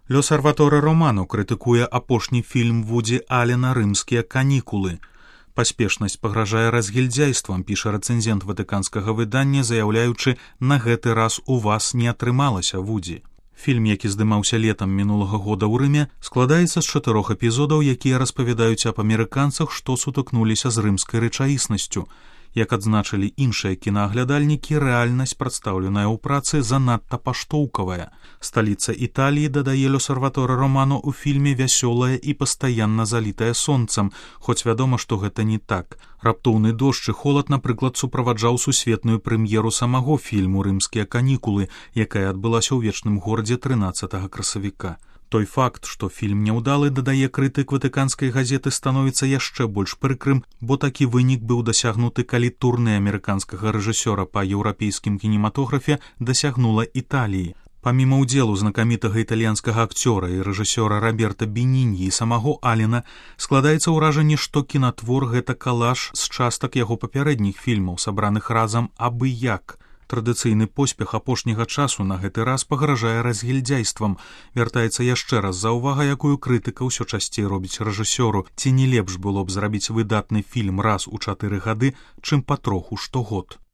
L'Osservatore Romano крытыкуе апошні фільм Вуді Алена «Рымскія канікулы». Паспешнасць пагражае разгільдзяйствам, піша рэцэнзент ватыканскага выдання, заяўляючы, на гэты раз у вас не атрымалася, Вудзі. Фільм, які здымаўся летам мінулага года ў Рыме, складаецца з 4 эпізодаў, якія распавядаюць аб амерыканцах, што сутыкнуліся з рымскай рэчаіснасцю. Як адзначылі іншыя кінааглядальнікі, рэальнасць, прадстаўленая ў працы, занадта паштоўкавая. Сталіца Італіі, дадае L'Osservatore Romano, у фільме вясёлая і пастаянна залітая сонцам, хоць вядома, што гэта не так. Раптоўны дождж і холад, напрыклад, суправаджаў сусветную прэм'еру самого фільму «Рымскія канікулы», якая адбылася ў вечным горадзе 13 красавіка. Той факт, што фільм няўдалы, дадае крытык ватыканскай газеты, становіцца яшчэ больш прыкрым, бо такі вынік быў дасягнуты, калі турнэ амерыканскага рэжысёра па еўрапейскім кінематографе дасягнула Італіі. Паміма ўдзелу знакамітага італьянскага акцёра і рэжысёра Роберта Беніньі і самого Алена, складаецца ўражанне, што кінатвор — гэта калаж з частак яго папярэдніх фільмаў, сабраных разам абы як. Традыцыйны поспех апошняга часу на гэты раз пагражае разгільдзяйствам. Вяртаецца яшчэ раз заўвага, якую крытыка ўсё часцей робіць рэжысёру. Ці не лепш было б зрабіць выдатны фільм раз у 4 гады, чым патроху штогод.